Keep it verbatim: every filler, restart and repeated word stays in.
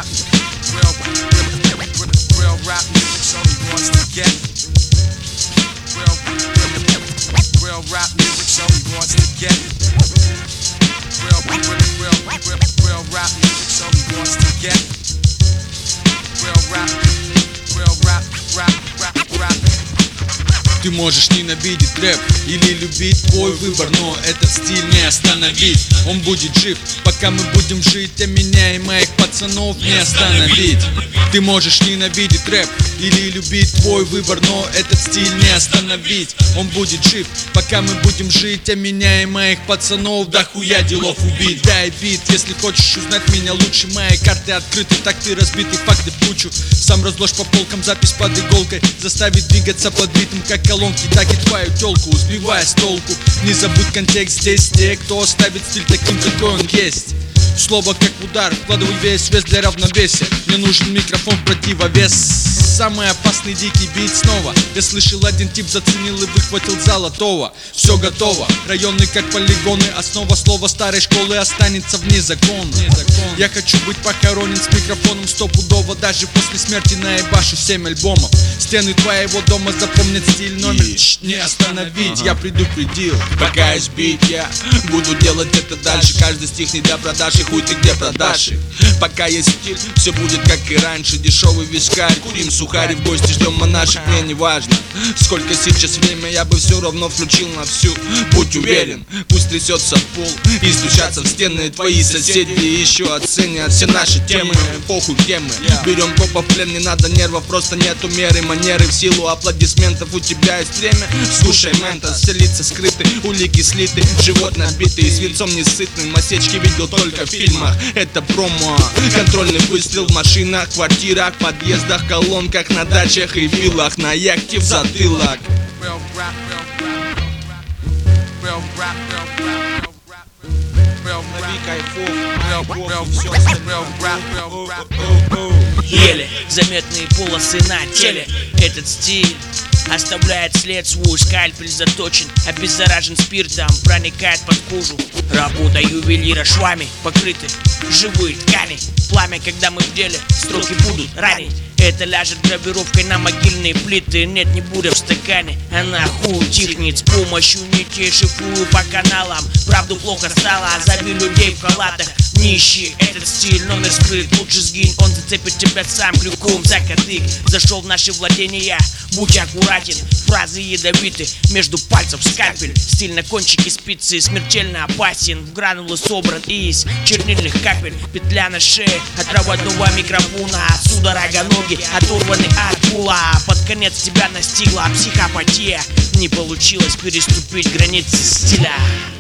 rap, real, real, real, real rap music, so he wants to get. Real, real, real rap music, so he wants to get. Real, real, real, real, real rap music, so he wants to get. Real rap, real rap, rap, rap, rap. Ты можешь ненавидеть рэп или любить, твой выбор, но этот стиль не остановить. Он будет жив, пока мы будем жить, а меня и моих пацанов не остановить. Ты можешь ненавидеть рэп или любить, твой выбор, но этот стиль не остановить. Он будет жив, пока мы будем жить, а меня и моих пацанов да хуя делов убить. Дай бит, если хочешь узнать меня лучше, мои карты открыты, так ты разбитый, факты в кучу. Сам разложь по полкам запись под иголкой, заставить двигаться под ритм, как колонки, так и твою телку, сбивая с толку. Не забудь контекст, здесь те, кто оставит стиль таким, какой он есть. Слово как удар, вкладывай весь вес для равновесия. Мне нужен микрофон в противовес. Самый опасный дикий бит снова. Я слышал, один тип заценил и выхватил золотого. Все готово, районы как полигоны. Основа слова старой школы останется вне закона. Я хочу быть похоронен с микрофоном стопудово. Даже после смерти наебашу семь альбомов. Стены твоего дома запомнят стиль, номер не остановить, я предупредил. Пока есть бит, я буду делать это дальше. Каждый стих не для продажи, хуй ты где продашь их. Пока есть стиль, все будет как и раньше. Дешевый вискарь, курим сухари, в гости ждем монашек. Мне не важно, сколько сейчас время, я бы все равно включил на всю. Будь уверен, пусть трясется пол и стучатся в стены твои соседи. И еще оценят все наши темы, похуй где мы. Берем копа в плен, не надо нервов, просто нету меры. Манеры в силу аплодисментов, у тебя есть время. Слушай, мента, все лица скрыты, улики слиты, живот набитый, свинцом не сытный. Масечки видел только в фильмах, это промо. Контрольный выстрел в машинах, квартирах, подъездах, колонках, на дачах и виллах, на яхте в затылок. Еле заметные полосы на теле. Этот стиль оставляет след свой, скальпель заточен, обеззаражен спиртом, проникает под кожу. Работа ювелира, швами покрыты живые ткани. Пламя, когда мы в деле, строки будут ранить. Это ляжет гравировкой на могильные плиты. Нет, не буря в стакане, она хуй утихнет. С помощью нитей шифрую по каналам. Правду плохо стало, зови людей в халатах. Нищий, этот стиль, номер скрыт. Лучше сгинь, он зацепит тебя сам крюком за кадык. Зашел в наши владения, будь аккуратен. Фразы ядовиты, между пальцев скальпель. Стиль на кончике спицы, смертельно опасен. В гранулы собран из чернильных капель. Петля на шее от проводного микрофона. Судорога ноги оторваны от пула. Под конец тебя настигла психопатия. Не получилось переступить границы стиля.